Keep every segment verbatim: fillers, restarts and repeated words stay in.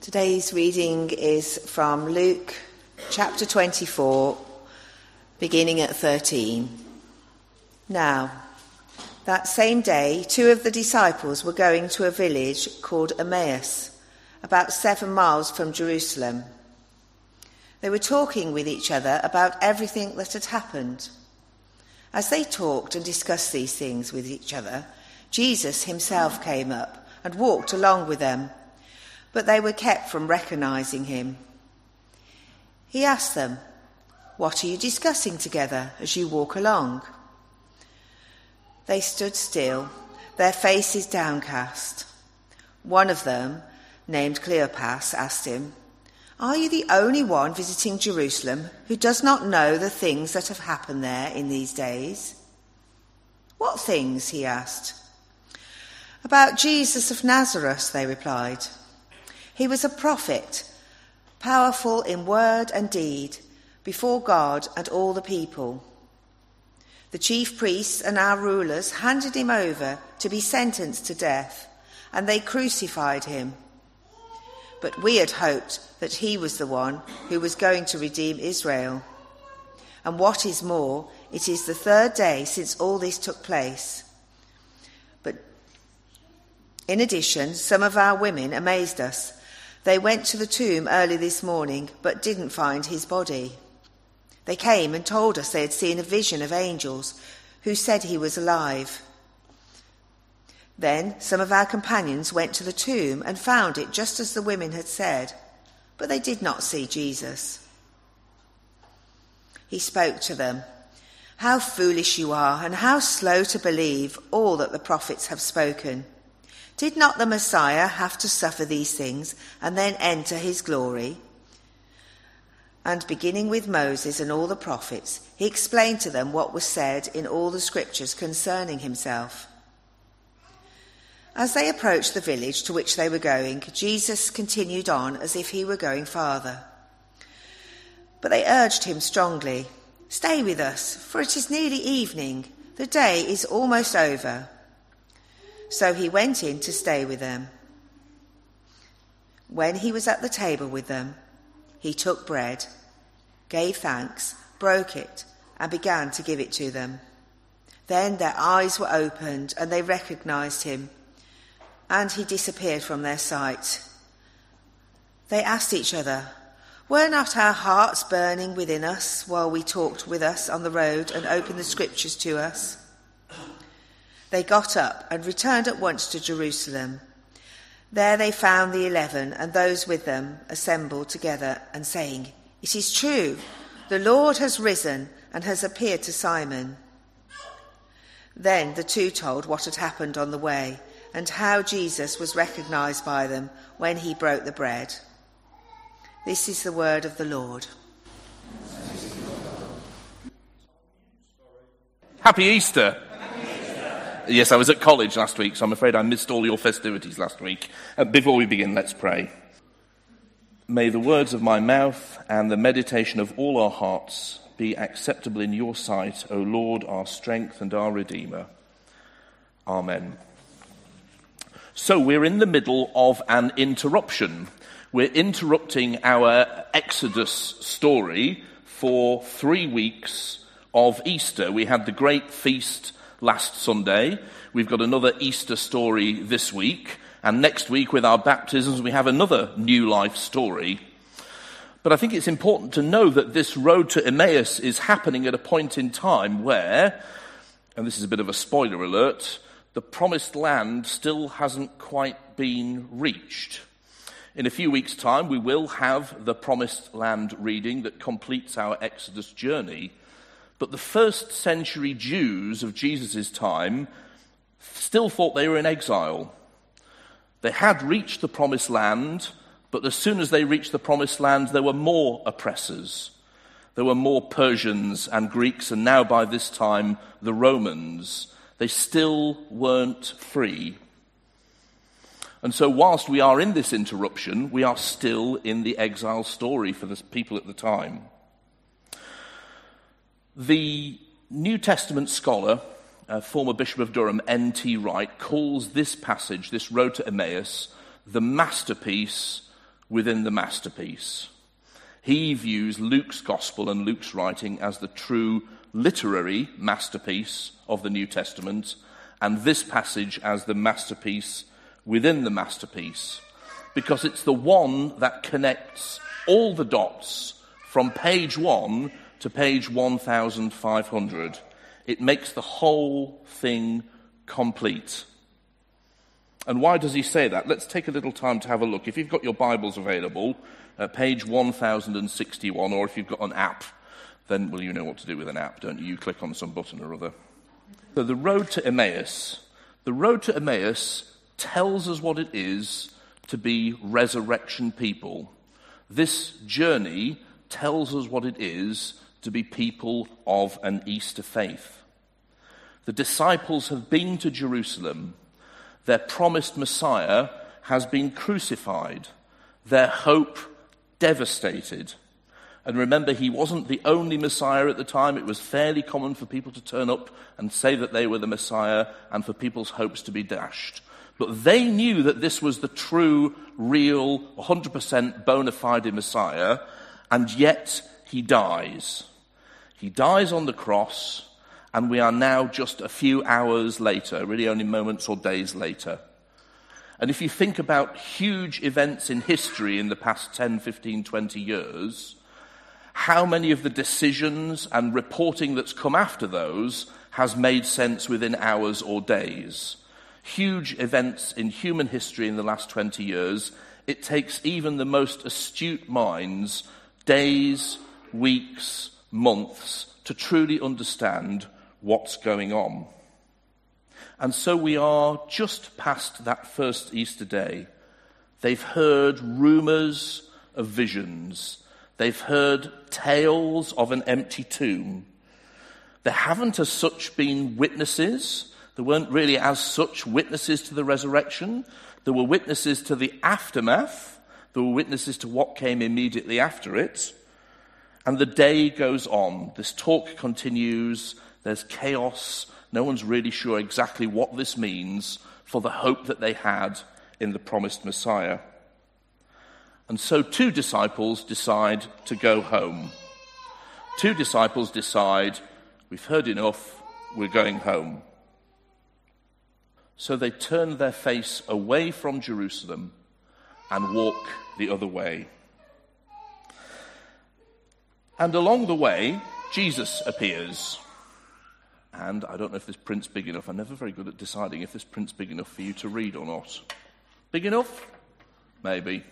Today's reading is from Luke chapter twenty-four, beginning at thirteen. Now, that same day, two of the disciples were going to a village called Emmaus, about seven miles from Jerusalem. They were talking with each other about everything that had happened. As they talked and discussed these things with each other, Jesus himself came up and walked along with them, but they were kept from recognizing him. He asked them, "What are you discussing together as you walk along?" They stood still, their faces downcast. One of them, named Cleopas, asked him, "Are you the only one visiting Jerusalem who does not know the things that have happened there in these days?" "What things?" he asked. "About Jesus of Nazareth," they replied. "He was a prophet, powerful in word and deed, before God and all the people. The chief priests and our rulers handed him over to be sentenced to death, and they crucified him. But we had hoped that he was the one who was going to redeem Israel. And what is more, it is the third day since all this took place. But in addition, some of our women amazed us. They went to the tomb early this morning, but didn't find his body. They came and told us they had seen a vision of angels who said he was alive. Then some of our companions went to the tomb and found it just as the women had said, but they did not see Jesus." He spoke to them, "How foolish you are, and how slow to believe all that the prophets have spoken. Did not the Messiah have to suffer these things and then enter his glory?" And beginning with Moses and all the prophets, he explained to them what was said in all the scriptures concerning himself. As they approached the village to which they were going, Jesus continued on as if he were going farther. But they urged him strongly, "Stay with us, for it is nearly evening. The day is almost over." So he went in to stay with them. When he was at the table with them, he took bread, gave thanks, broke it, and began to give it to them. Then their eyes were opened, and they recognized him, and he disappeared from their sight. They asked each other, "Were not our hearts burning within us while we talked with us on the road and opened the scriptures to us?" They got up and returned at once to Jerusalem. There they found the eleven and those with them assembled together and saying, "It is true, the Lord has risen and has appeared to Simon." Then the two told what had happened on the way and how Jesus was recognized by them when he broke the bread. This is the word of the Lord. Happy Easter. Yes, I was at college last week, so I'm afraid I missed all your festivities last week. Uh, before we begin, let's pray. May the words of my mouth and the meditation of all our hearts be acceptable in your sight, O Lord, our strength and our Redeemer. Amen. So we're in the middle of an interruption. We're interrupting our Exodus story for three weeks of Easter. We had the great feast last Sunday. We've got another Easter story this week. And next week with our baptisms, we have another new life story. But I think it's important to know that this road to Emmaus is happening at a point in time where, and this is a bit of a spoiler alert, the promised land still hasn't quite been reached. In a few weeks' time, we will have the promised land reading that completes our Exodus journey. But the first century Jews of Jesus' time still thought they were in exile. They had reached the promised land, but as soon as they reached the promised land, there were more oppressors. There were more Persians and Greeks, and now by this time, the Romans. They still weren't free. And so whilst we are in this interruption, we are still in the exile story for the people at the time. The New Testament scholar, uh, former Bishop of Durham, N T Wright, calls this passage, this road to Emmaus, the masterpiece within the masterpiece. He views Luke's gospel and Luke's writing as the true literary masterpiece of the New Testament, and this passage as the masterpiece within the masterpiece, because it's the one that connects all the dots from page one to page one thousand five hundred. It makes the whole thing complete. And why does he say that? Let's take a little time to have a look. If you've got your Bibles available, uh, page one thousand sixty-one, or if you've got an app, then, well, you know what to do with an app, don't you? You click on some button or other. So the road to Emmaus, the road to Emmaus tells us what it is to be resurrection people. This journey tells us what it is to be people of an Easter faith. The disciples have been to Jerusalem. Their promised Messiah has been crucified. Their hope devastated. And remember, he wasn't the only Messiah at the time. It was fairly common for people to turn up and say that they were the Messiah and for people's hopes to be dashed. But they knew that this was the true, real, one hundred percent bona fide Messiah, and yet he dies. He dies on the cross, and we are now just a few hours later, really only moments or days later. And if you think about huge events in history in the past ten, fifteen, twenty years, how many of the decisions and reporting that's come after those has made sense within hours or days? Huge events in human history in the last twenty years, it takes even the most astute minds days, weeks, months to truly understand what's going on. And so we are just past that first Easter day. They've heard rumours of visions. They've heard tales of an empty tomb. There haven't as such been witnesses. There weren't really as such witnesses to the resurrection. There were witnesses to the aftermath. There were witnesses to what came immediately after it. And the day goes on. This talk continues. There's chaos. No one's really sure exactly what this means for the hope that they had in the promised Messiah. And so two disciples decide to go home. Two disciples decide, we've heard enough, we're going home. So they turn their face away from Jerusalem and walk the other way. And along the way, Jesus appears. And I don't know if this print's big enough. I'm never very good at deciding if this print's big enough for you to read or not. Big enough? Maybe.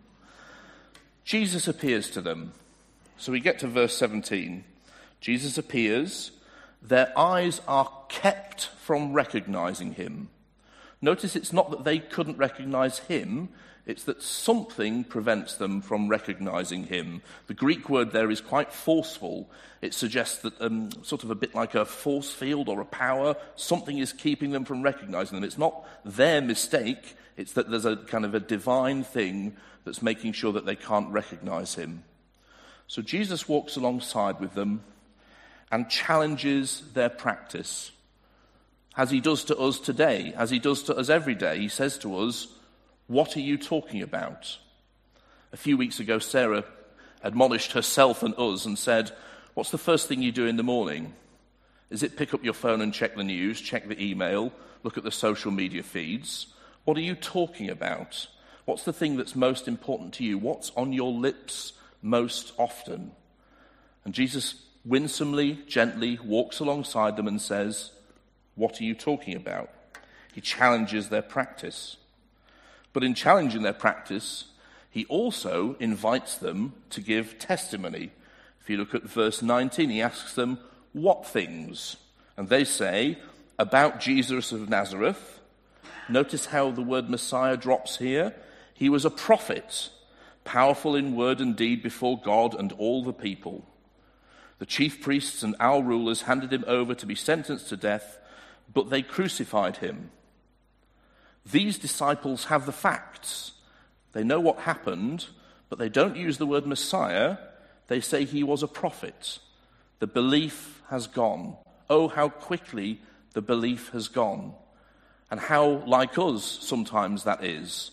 Jesus appears to them. So we get to verse seventeen. Jesus appears. Their eyes are kept from recognizing him. Notice it's not that they couldn't recognize him, it's that something prevents them from recognizing him. The Greek word there is quite forceful. It suggests that um, sort of a bit like a force field or a power, something is keeping them from recognizing them. It's not their mistake, it's that there's a kind of a divine thing that's making sure that they can't recognize him. So Jesus walks alongside with them and challenges their practice. As he does to us today, as he does to us every day, he says to us, what are you talking about? A few weeks ago, Sarah admonished herself and us and said, what's the first thing you do in the morning? Is it pick up your phone and check the news, check the email, look at the social media feeds? What are you talking about? What's the thing that's most important to you? What's on your lips most often? And Jesus winsomely, gently walks alongside them and says, what are you talking about? He challenges their practice. But in challenging their practice, he also invites them to give testimony. If you look at verse nineteen, he asks them, what things? And they say, about Jesus of Nazareth. Notice how the word Messiah drops here. He was a prophet, powerful in word and deed before God and all the people. The chief priests and our rulers handed him over to be sentenced to death, but they crucified him. These disciples have the facts. They know what happened, but they don't use the word Messiah. They say he was a prophet. The belief has gone. Oh, how quickly the belief has gone. And how like us sometimes that is.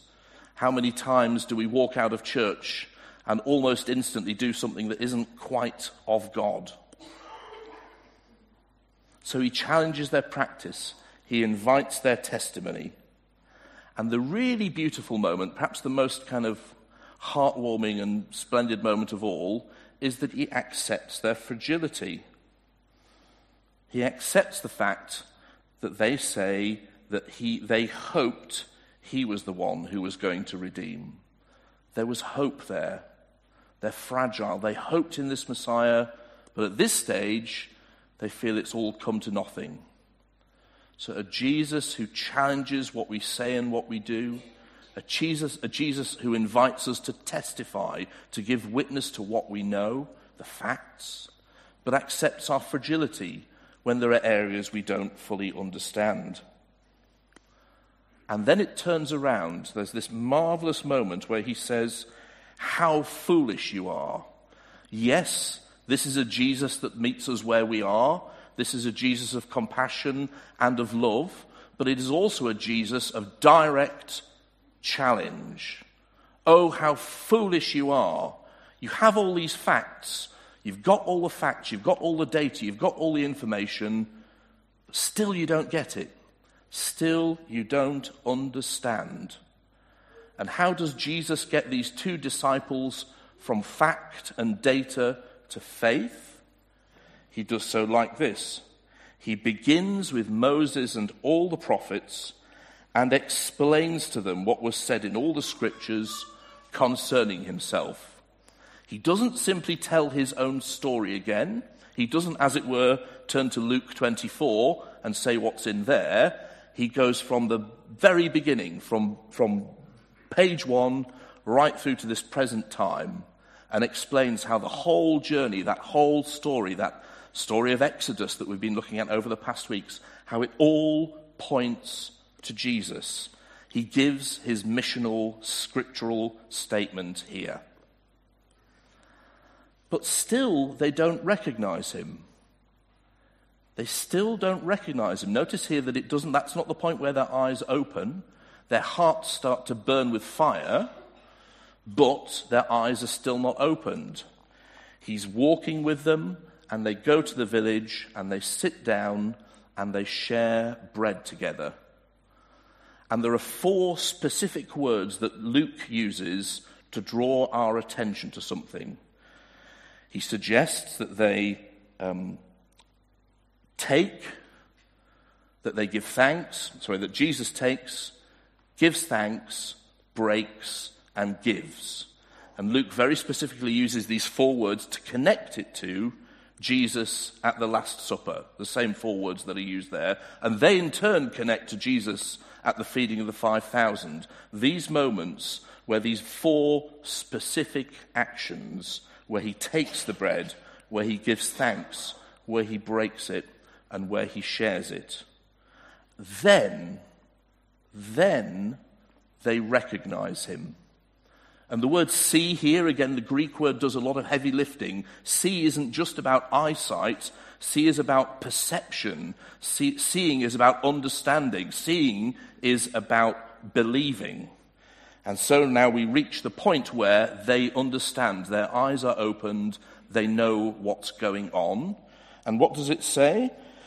How many times do we walk out of church and almost instantly do something that isn't quite of God? So he challenges their practice. He invites their testimony. And the really beautiful moment, perhaps the most kind of heartwarming and splendid moment of all, is that he accepts their fragility. He accepts the fact that they say that he, they hoped he was the one who was going to redeem. There was hope there. They're fragile. They hoped in this Messiah, but at this stage, they feel it's all come to nothing. So a Jesus who challenges what we say and what we do, a Jesus, a Jesus who invites us to testify, to give witness to what we know, the facts, but accepts our fragility when there are areas we don't fully understand. And then it turns around. There's this marvelous moment where he says, "How foolish you are." Yes, this is a Jesus that meets us where we are. This is a Jesus of compassion and of love, but it is also a Jesus of direct challenge. Oh, how foolish you are. You have all these facts. You've got all the facts. You've got all the data. You've got all the information. But still you don't get it. Still you don't understand. And how does Jesus get these two disciples from fact and data to faith? He does so like this. He begins with Moses and all the prophets and explains to them what was said in all the scriptures concerning himself. He doesn't simply tell his own story again. He doesn't, as it were, turn to Luke twenty-four and say what's in there. He goes from the very beginning, from, from page one right through to this present time, and explains how the whole journey, that whole story, that story of Exodus that we've been looking at over the past weeks, how it all points to Jesus. He gives his missional, scriptural statement here. But still, they don't recognize him. They still don't recognize him. Notice here that it doesn't, that's not the point where their eyes open. Their hearts start to burn with fire, but their eyes are still not opened. He's walking with them, and they go to the village, and they sit down, and they share bread together. And there are four specific words that Luke uses to draw our attention to something. He suggests that they um, take, that they give thanks, sorry, that Jesus takes, gives thanks, breaks, and gives. And Luke very specifically uses these four words to connect it to Jesus at the Last Supper, the same four words that are used there. And they in turn connect to Jesus at the feeding of the five thousand. These moments where these four specific actions, where he takes the bread, where he gives thanks, where he breaks it, and where he shares it. Then, then they recognize him. And the word see here, again, the Greek word does a lot of heavy lifting. See isn't just about eyesight. See is about perception. See, seeing is about understanding. Seeing is about believing. And so now we reach the point where they understand. Their eyes are opened. They know what's going on. And what does it say?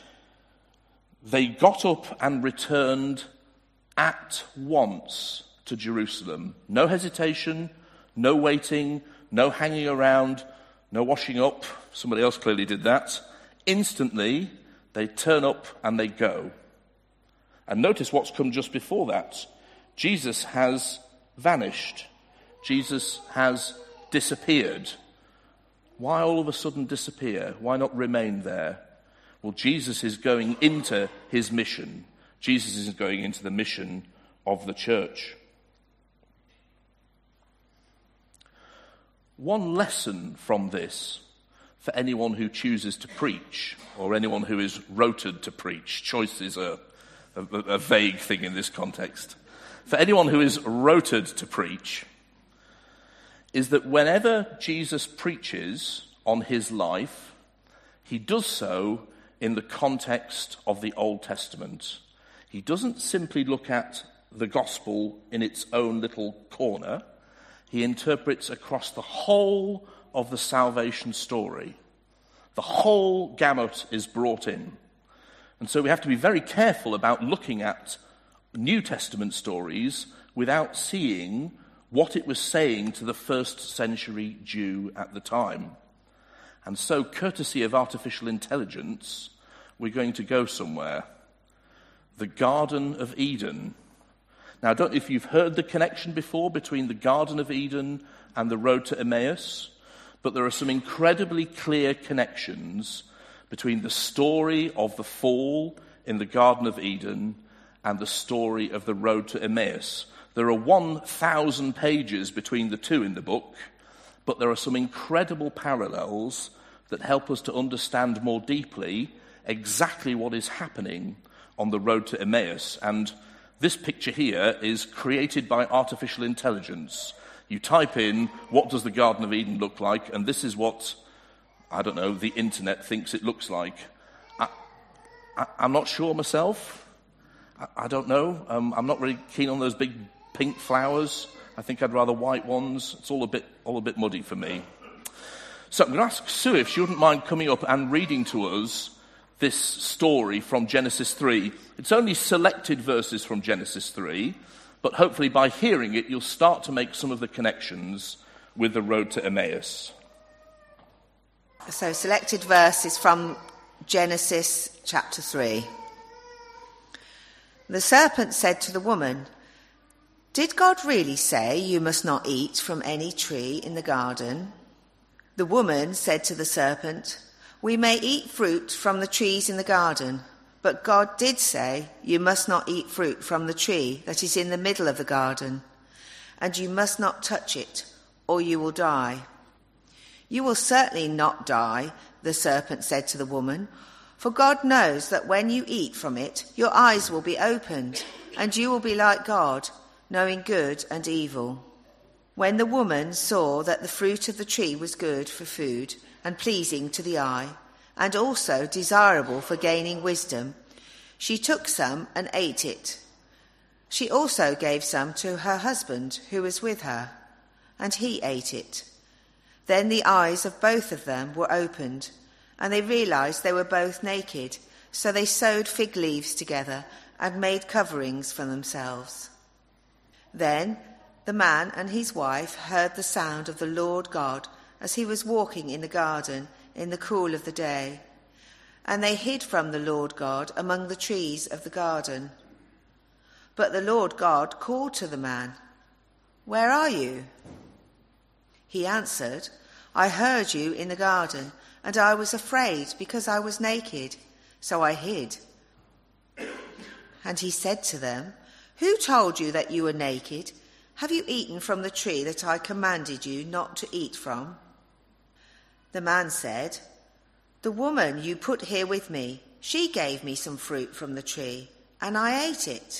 They got up and returned at once to Jerusalem. No hesitation, no waiting, no hanging around, no washing up. Somebody else clearly did that. Instantly, they turn up and they go. And notice what's come just before that. Jesus has vanished. Jesus has disappeared. Why all of a sudden disappear? Why not remain there? Well, Jesus is going into his mission. Jesus is going into the mission of the church. One lesson from this for anyone who chooses to preach or anyone who is rotated to preach. Choice is a, a, a vague thing in this context. For anyone who is rotated to preach is that whenever Jesus preaches on his life, he does so in the context of the Old Testament. He doesn't simply look at the gospel in its own little corner. He interprets across the whole of the salvation story. The whole gamut is brought in. And so we have to be very careful about looking at New Testament stories without seeing what it was saying to the first century Jew at the time. And so, courtesy of artificial intelligence, we're going to go somewhere. The Garden of Eden. Now, I don't know if you've heard the connection before between the Garden of Eden and the road to Emmaus, but there are some incredibly clear connections between the story of the fall in the Garden of Eden and the story of the road to Emmaus. There are one thousand pages between the two in the book, but there are some incredible parallels that help us to understand more deeply exactly what is happening on the road to Emmaus. And this picture here is created by artificial intelligence. You type in, what does the Garden of Eden look like? And this is what, I don't know, the internet thinks it looks like. I, I, I'm not sure myself. I, I don't know. Um, I'm not really keen on those big pink flowers. I think I'd rather white ones. It's all a bit, all a bit muddy for me. So I'm going to ask Sue if she wouldn't mind coming up and reading to us this story from Genesis three. It's only selected verses from Genesis three, but hopefully by hearing it, you'll start to make some of the connections with the road to Emmaus. So, selected verses from Genesis chapter three. The serpent said to the woman, "Did God really say you must not eat from any tree in the garden?" The woman said to the serpent, "We may eat fruit from the trees in the garden, but God did say you must not eat fruit from the tree that is in the middle of the garden, and you must not touch it, or you will die." "You will certainly not die," the serpent said to the woman, "for God knows that when you eat from it, your eyes will be opened, and you will be like God, knowing good and evil." When the woman saw that the fruit of the tree was good for food and pleasing to the eye, and also desirable for gaining wisdom, she took some and ate it. She also gave some to her husband who was with her, and he ate it. Then the eyes of both of them were opened, and they realized they were both naked, so they sewed fig leaves together and made coverings for themselves. Then the man and his wife heard the sound of the Lord God as he was walking in the garden in the cool of the day, and they hid from the Lord God among the trees of the garden. But the Lord God called to the man, "Where are you?" He answered, "I heard you in the garden, and I was afraid because I was naked, so I hid." And he said to them, "Who told you that you were naked? Have you eaten from the tree that I commanded you not to eat from?" The man said, "The woman you put here with me, she gave me some fruit from the tree, and I ate it."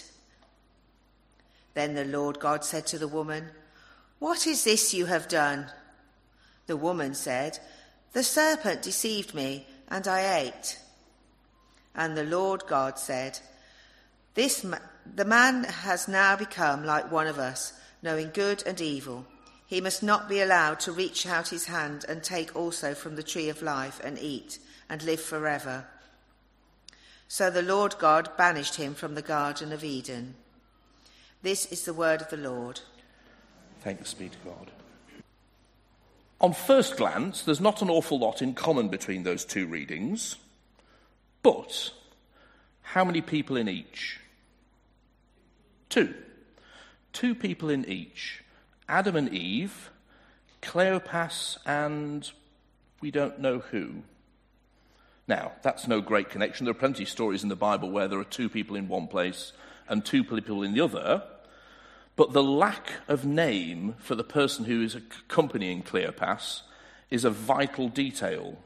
Then the Lord God said to the woman, "What is this you have done?" The woman said, "The serpent deceived me, and I ate." And the Lord God said, "This ma- the man has now become like one of us, knowing good and evil. He must not be allowed to reach out his hand and take also from the tree of life and eat and live forever." So the Lord God banished him from the Garden of Eden. This is the word of the Lord. Thanks be to God. On first glance, there's not an awful lot in common between those two readings, but how many people in each? Two. Two people in each. Adam and Eve, Cleopas, and we don't know who. Now, that's no great connection. There are plenty of stories in the Bible where there are two people in one place and two people in the other, but the lack of name for the person who is accompanying Cleopas is a vital detail.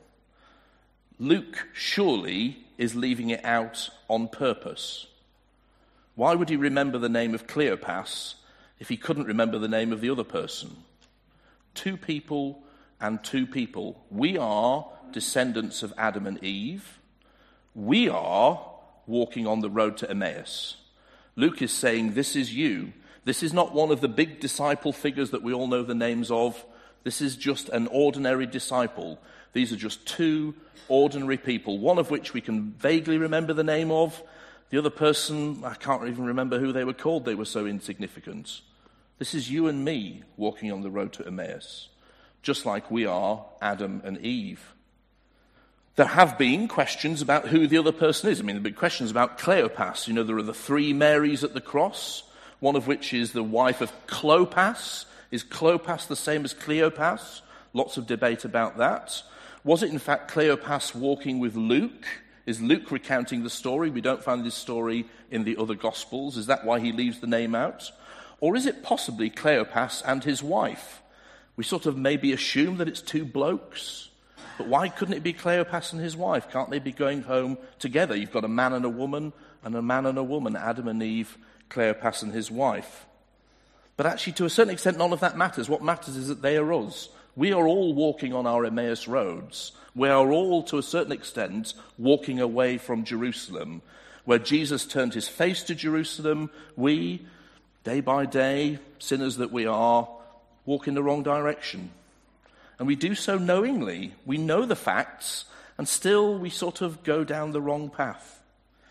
Luke surely is leaving it out on purpose. Why would he remember the name of Cleopas if he couldn't remember the name of the other person? Two people and two people. We are descendants of Adam and Eve. We are walking on the road to Emmaus. Luke is saying, this is you. This is not one of the big disciple figures that we all know the names of. This is just an ordinary disciple. These are just two ordinary people, one of which we can vaguely remember the name of. The other person, I can't even remember who they were called. They were so insignificant. This is you and me walking on the road to Emmaus, just like we are Adam and Eve. There have been questions about who the other person is. I mean, there have been questions about Cleopas. You know, there are the three Marys at the cross, one of which is the wife of Clopas. Is Clopas the same as Cleopas? Lots of debate about that. Was it, in fact, Cleopas walking with Luke? Is Luke recounting the story? We don't find this story in the other Gospels. Is that why he leaves the name out? Or is it possibly Cleopas and his wife? We sort of maybe assume that it's two blokes. But why couldn't it be Cleopas and his wife? Can't they be going home together? You've got a man and a woman, and a man and a woman, Adam and Eve, Cleopas and his wife. But actually, to a certain extent, none of that matters. What matters is that they are us. We are all walking on our Emmaus roads. We are all, to a certain extent, walking away from Jerusalem. Where Jesus turned his face to Jerusalem, we, day by day, sinners that we are, walk in the wrong direction. And we do so knowingly. We know the facts, and still we sort of go down the wrong path.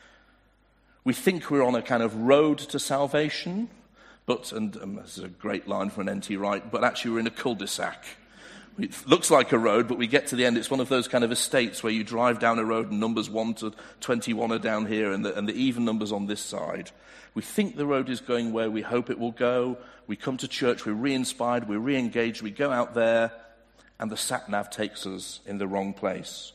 We think we're on a kind of road to salvation, but, and um, this is a great line from an N T Wright, but actually we're in a cul-de-sac. It looks like a road, but we get to the end, it's one of those kind of estates where you drive down a road and numbers one to twenty-one are down here and the, and the even numbers on this side. We think the road is going where we hope it will go. We come to church, we're re-inspired, we're re-engaged, we go out there, and the sat-nav takes us in the wrong place.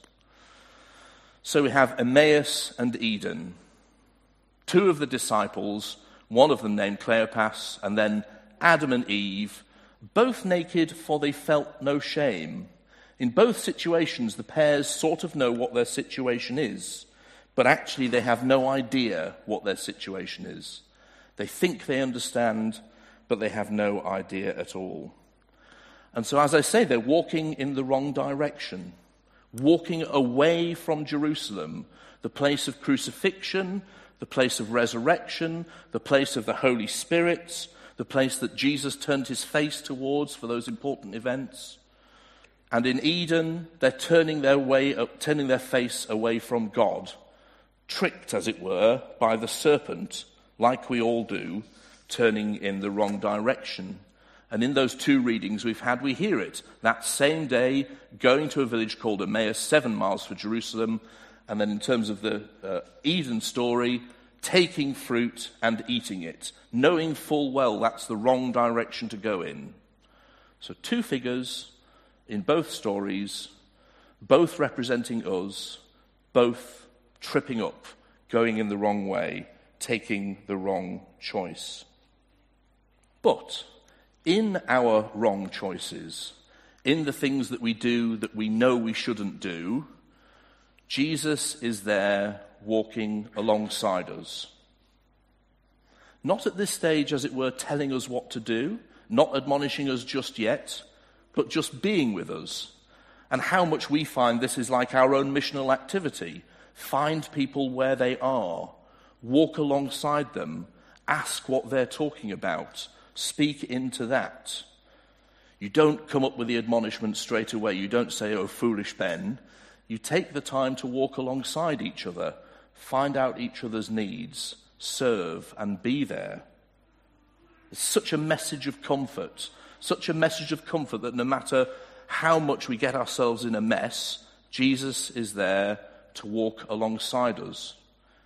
So we have Emmaus and Eden. Two of the disciples, one of them named Cleopas, and then Adam and Eve, both naked, for they felt no shame. In both situations, the pairs sort of know what their situation is, but actually they have no idea what their situation is. They think they understand, but they have no idea at all. And so, as I say, they're walking in the wrong direction, walking away from Jerusalem, the place of crucifixion, the place of resurrection, the place of the Holy Spirit, the place that Jesus turned his face towards for those important events. And in Eden, they're turning their way, turning their face away from God, tricked, as it were, by the serpent, like we all do, turning in the wrong direction. And in those two readings we've had, we hear it. That same day, going to a village called Emmaus, seven miles from Jerusalem, and then in terms of the uh, Eden story, taking fruit and eating it, knowing full well that's the wrong direction to go in. So two figures in both stories, both representing us, both tripping up, going in the wrong way, taking the wrong choice. But in our wrong choices, in the things that we do that we know we shouldn't do, Jesus is there walking alongside us. Not at this stage, as it were, telling us what to do, not admonishing us just yet, but just being with us. And how much we find this is like our own missional activity. Find people where they are, walk alongside them, ask what they're talking about, speak into that. You don't come up with the admonishment straight away. You don't say, "Oh, foolish Ben." You take the time to walk alongside each other, find out each other's needs, serve and be there. It's such a message of comfort, such a message of comfort that no matter how much we get ourselves in a mess, Jesus is there to walk alongside us.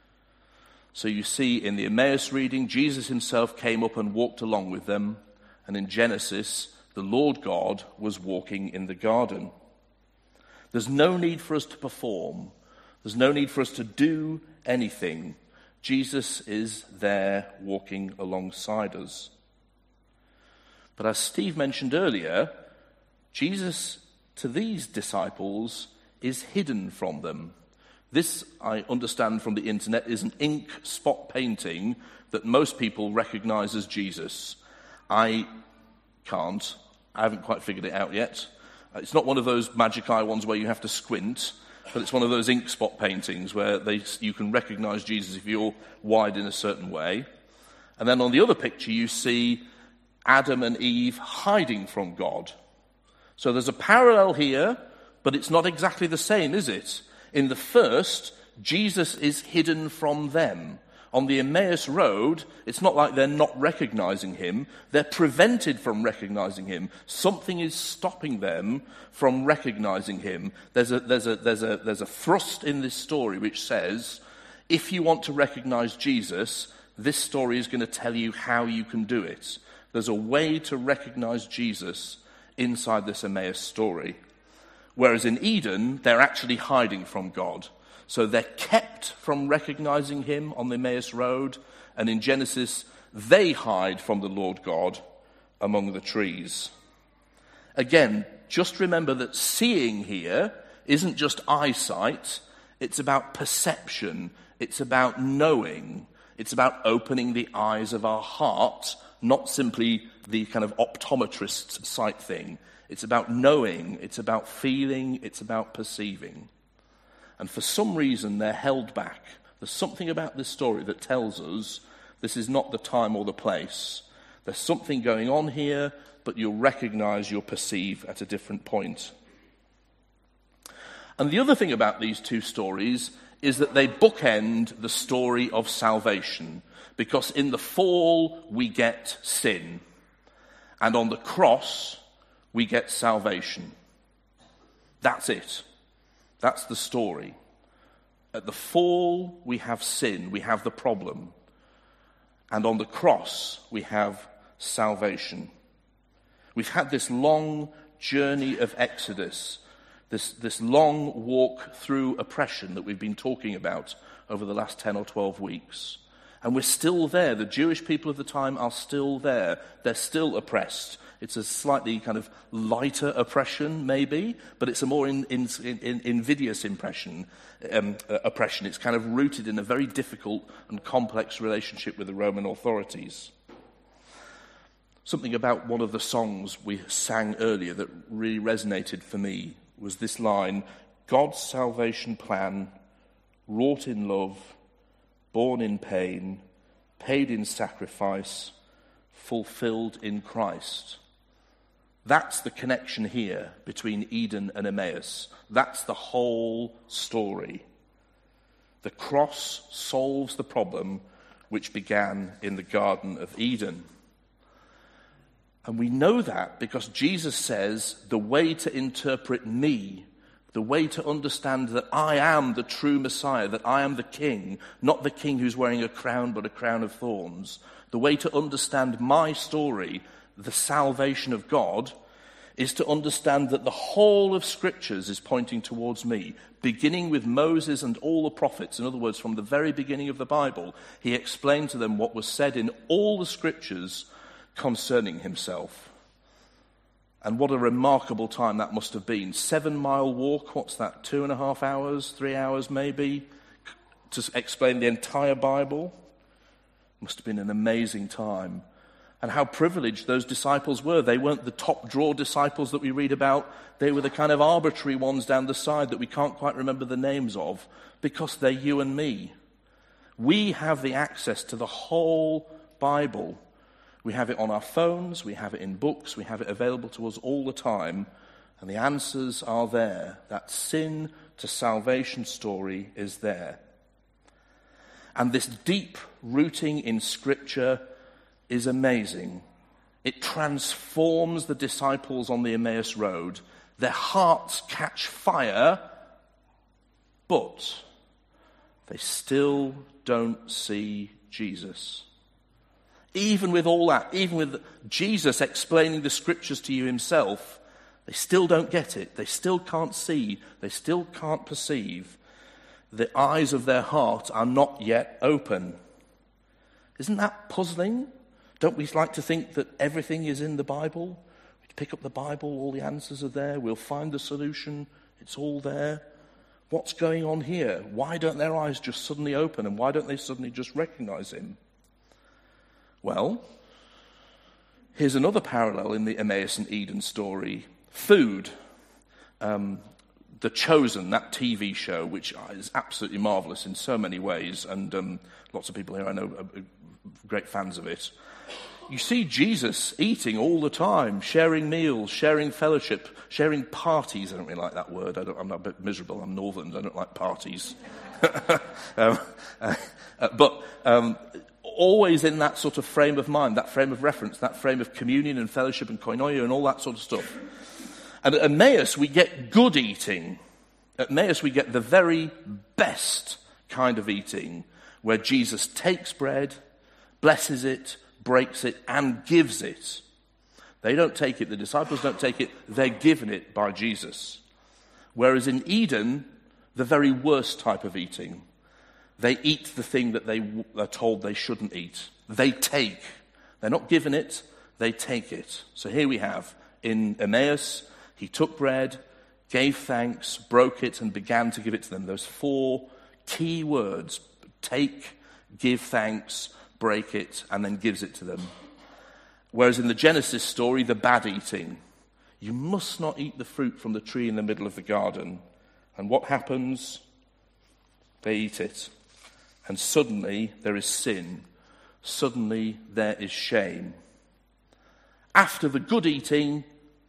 So you see in the Emmaus reading, Jesus himself came up and walked along with them, and in Genesis, the Lord God was walking in the garden. There's no need for us to perform. There's no need for us to do anything. Jesus is there walking alongside us. But as Steve mentioned earlier, Jesus, to these disciples, is hidden from them. This, I understand from the internet, is an ink spot painting that most people recognize as Jesus. I can't. I haven't quite figured it out yet. It's not one of those magic eye ones where you have to squint, but it's one of those ink spot paintings where they, you can recognize Jesus if you're wide in a certain way. And then on the other picture, you see Adam and Eve hiding from God. So there's a parallel here, but it's not exactly the same, is it? In the first, Jesus is hidden from them. On the Emmaus Road, it's not like they're not recognizing him. They're prevented from recognizing him. Something is stopping them from recognizing him. There's a, there's a, there's a, there's a thrust in this story which says, if you want to recognize Jesus, this story is going to tell you how you can do it. There's a way to recognize Jesus inside this Emmaus story. Whereas in Eden, they're actually hiding from God. So they're kept from recognizing him on the Emmaus Road. And in Genesis, they hide from the Lord God among the trees. Again, just remember that seeing here isn't just eyesight. It's about perception. It's about knowing. It's about opening the eyes of our heart, not simply the kind of optometrist's sight thing. It's about knowing. It's about feeling. It's about perceiving. And for some reason, they're held back. There's something about this story that tells us this is not the time or the place. There's something going on here, but you'll recognize, you'll perceive at a different point. And the other thing about these two stories is that they bookend the story of salvation. Because in the fall, we get sin. And on the cross, we get salvation. That's it. That's the story. At the fall, we have sin, we have the problem. And on the cross, we have salvation. We've had this long journey of Exodus, this, this long walk through oppression that we've been talking about over the last ten or twelve weeks. And we're still there. The Jewish people of the time are still there. They're still oppressed. It's a slightly kind of lighter oppression, maybe, but it's a more in, in, in, invidious impression, um, uh, oppression. It's kind of rooted in a very difficult and complex relationship with the Roman authorities. Something about one of the songs we sang earlier that really resonated for me was this line, God's salvation plan, wrought in love, born in pain, paid in sacrifice, fulfilled in Christ. That's the connection here between Eden and Emmaus. That's the whole story. The cross solves the problem which began in the Garden of Eden. And we know that because Jesus says the way to interpret me, the way to understand that I am the true Messiah, that I am the king, not the king who's wearing a crown but a crown of thorns, the way to understand my story, the salvation of God, is to understand that the whole of Scriptures is pointing towards me, beginning with Moses and all the prophets. In other words, from the very beginning of the Bible, he explained to them what was said in all the Scriptures concerning himself. And what a remarkable time that must have been. Seven-mile walk, what's that, two and a half hours, three hours maybe, to explain the entire Bible? Must have been an amazing time. And how privileged those disciples were. They weren't the top-drawer disciples that we read about. They were the kind of arbitrary ones down the side that we can't quite remember the names of, because they're you and me. We have the access to the whole Bible. We have it on our phones, we have it in books, we have it available to us all the time, and the answers are there. That sin to salvation story is there. And this deep rooting in Scripture is amazing. It transforms the disciples on the Emmaus Road. Their hearts catch fire, but they still don't see Jesus. Even with all that, even with Jesus explaining the Scriptures to you himself, they still don't get it. They still can't see. They still can't perceive. The eyes of their heart are not yet open. Isn't that puzzling? Don't we like to think that everything is in the Bible? We pick up the Bible, all the answers are there. We'll find the solution. It's all there. What's going on here? Why don't their eyes just suddenly open? And why don't they suddenly just recognize him? Well, here's another parallel in the Emmaus and Eden story. Food. Um, The Chosen, that T V show, which is absolutely marvelous in so many ways, and um, lots of people here I know great fans of it. You see Jesus eating all the time, sharing meals, sharing fellowship, sharing parties. I don't really like that word. I don't, I'm a bit miserable. I'm Northern. I don't like parties. um, uh, uh, but um, always in that sort of frame of mind, that frame of reference, that frame of communion and fellowship and koinonia and all that sort of stuff. And at Emmaus, we get good eating. At Emmaus, we get the very best kind of eating, where Jesus takes bread, blesses it, breaks it, and gives it. They don't take it, the disciples don't take it, they're given it by Jesus. Whereas in Eden, the very worst type of eating, they eat the thing that they are told they shouldn't eat. They take. They're not given it, they take it. So here we have, in Emmaus, he took bread, gave thanks, broke it, and began to give it to them. Those four key words: take, give thanks, break it, and then gives it to them. Whereas in the Genesis story, the bad eating. You must not eat the fruit from the tree in the middle of the garden. And what happens? They eat it. And suddenly there is sin. Suddenly there is shame. After the good eating,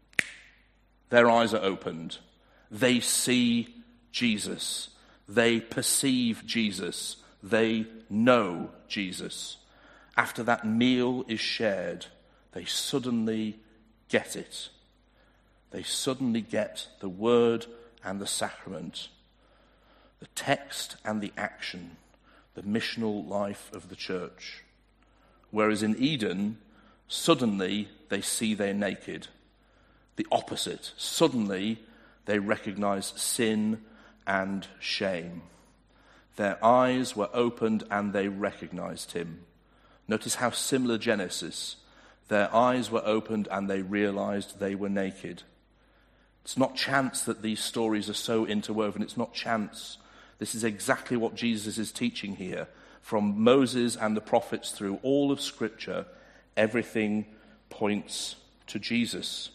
their eyes are opened. They see Jesus. They perceive Jesus. They know Jesus. After that meal is shared, they suddenly get it. They suddenly get the word and the sacrament, the text and the action, the missional life of the church. Whereas in Eden, suddenly they see they're naked. The opposite. Suddenly they recognize sin and shame. Their eyes were opened and they recognized him. Notice how similar Genesis. Their eyes were opened and they realized they were naked. It's not chance that these stories are so interwoven. It's not chance. This is exactly what Jesus is teaching here. From Moses and the prophets through all of Scripture, everything points to Jesus.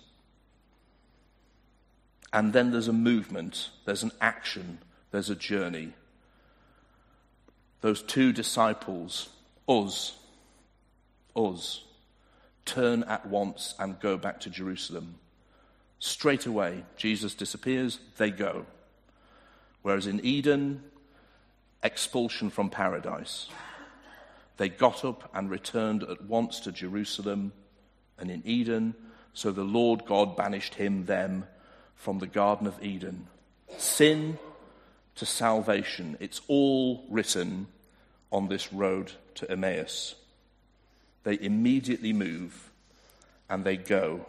And then there's a movement, there's an action, there's a journey. Those two disciples, us, us, turn at once and go back to Jerusalem. Straight away, Jesus disappears, they go. Whereas in Eden, expulsion from paradise. They got up and returned at once to Jerusalem, and in Eden, so the Lord God banished him, them, from the Garden of Eden. Sin to salvation, it's all written on this road to Emmaus. They immediately move and they go.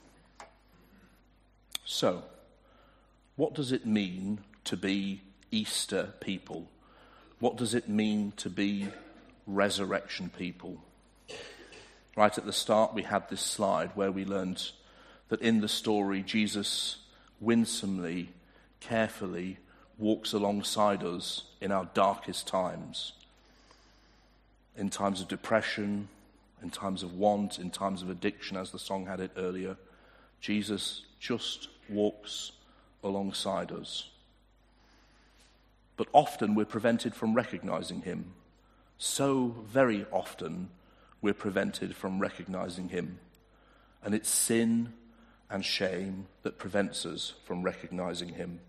So, what does it mean to be Easter people? What does it mean to be resurrection people? Right at the start, we had this slide where we learned that in the story, Jesus winsomely, carefully walks alongside us in our darkest times. In times of depression, in times of want, in times of addiction, as the song had it earlier, Jesus just walks alongside us. But often we're prevented from recognizing him. So very often we're prevented from recognizing him. And it's sin and shame that prevents us from recognizing him.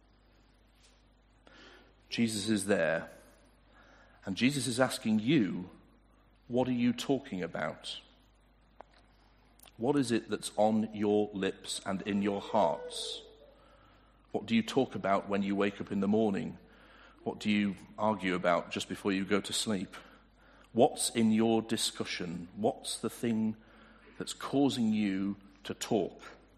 Jesus is there, and Jesus is asking you, what are you talking about? What is it that's on your lips and in your hearts? What do you talk about when you wake up in the morning? What do you argue about just before you go to sleep? What's in your discussion? What's the thing that's causing you to talk?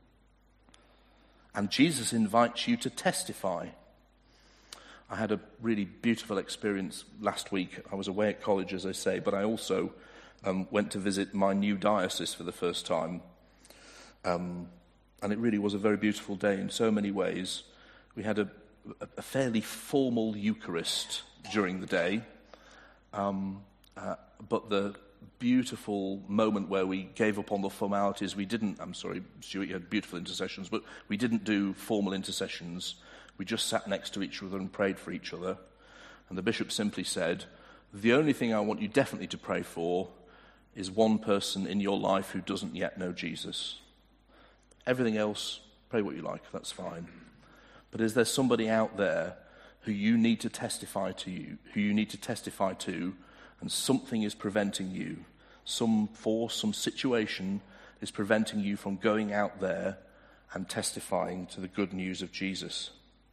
And Jesus invites you to testify. I had a really beautiful experience last week. I was away at college, as I say, but I also um, went to visit my new diocese for the first time. Um, and it really was a very beautiful day in so many ways. We had a, a fairly formal Eucharist during the day, um, uh, but the beautiful moment where we gave up on the formalities, we didn't, I'm sorry, Stuart, you had beautiful intercessions, but we didn't do formal intercessions. We just sat next to each other and prayed for each other. And the bishop simply said, The only thing I want you definitely to pray for is one person in your life who doesn't yet know Jesus. Everything else, pray what you like, that's fine. But is there somebody out there who you need to testify to you, who you need to testify to, and something is preventing you, some force, some situation is preventing you from going out there and testifying to the good news of Jesus?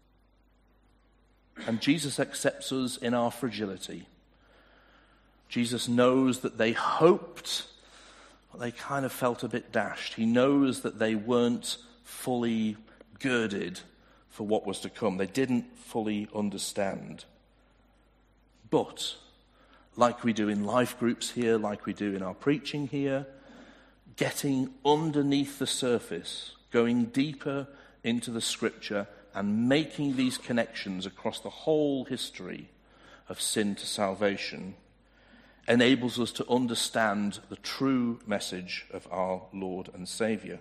And Jesus accepts us in our fragility. Jesus knows that they hoped, but they kind of felt a bit dashed. He knows that they weren't fully girded for what was to come. They didn't fully understand. But, like we do in life groups here, like we do in our preaching here, getting underneath the surface, going deeper into the scripture and making these connections across the whole history of sin to salvation enables us to understand the true message of our Lord and Saviour.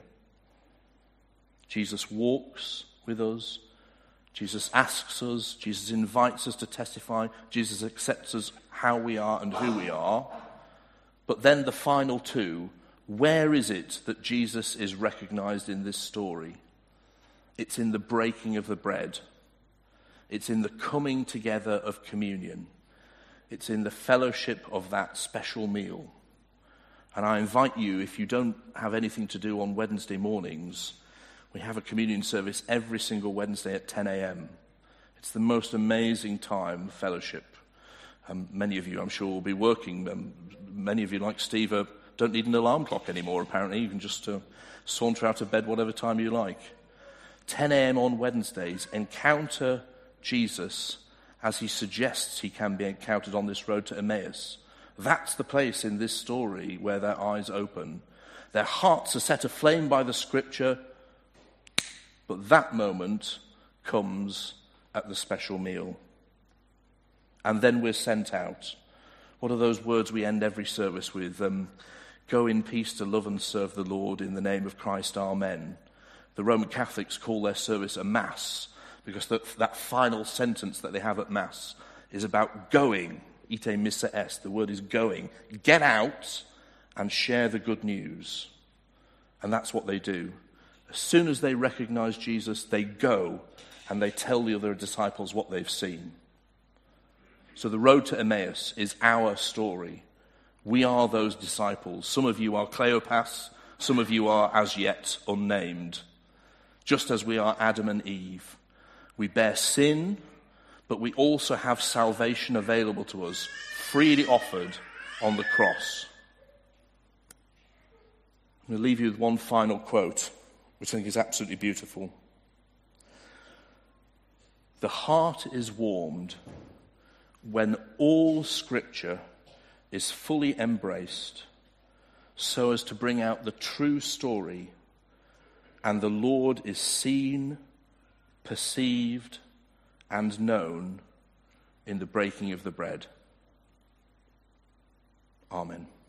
Jesus walks with us. Jesus asks us. Jesus invites us to testify. Jesus accepts us how we are and who we are. But then the final two, where is it that Jesus is recognized in this story? It's in the breaking of the bread. It's in the coming together of communion. It's in the fellowship of that special meal. And I invite you, if you don't have anything to do on Wednesday mornings, we have a communion service every single Wednesday at ten a.m. It's the most amazing time of fellowship. Um, many of you, I'm sure, will be working. Um, many of you, like Steve, uh, don't need an alarm clock anymore, apparently. You can just uh, saunter out of bed whatever time you like. ten a.m. on Wednesdays, encounter Jesus as he suggests he can be encountered on this road to Emmaus. That's the place in this story where their eyes open. Their hearts are set aflame by the scripture, but that moment comes at the special meal. And then we're sent out. What are those words we end every service with? Um, Go in peace to love and serve the Lord in the name of Christ, amen. The Roman Catholics call their service a Mass, because the, that final sentence that they have at Mass is about going. Ite missa est. The word is going. Get out and share the good news. And that's what they do. As soon as they recognize Jesus, they go and they tell the other disciples what they've seen. So the road to Emmaus is our story. We are those disciples. Some of you are Cleopas. Some of you are as yet unnamed. Just as we are Adam and Eve. We bear sin, but we also have salvation available to us, freely offered on the cross. I'm going to leave you with one final quote, which I think is absolutely beautiful. The heart is warmed when all Scripture is fully embraced so as to bring out the true story, and the Lord is seen, perceived, and known in the breaking of the bread. Amen.